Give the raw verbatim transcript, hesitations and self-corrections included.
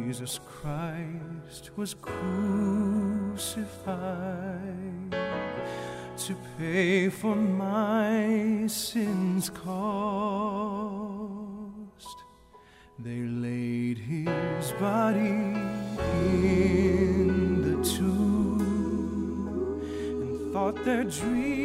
Jesus Christ was crucified to pay for my sins cost. They laid his body in the tomb and thought their dream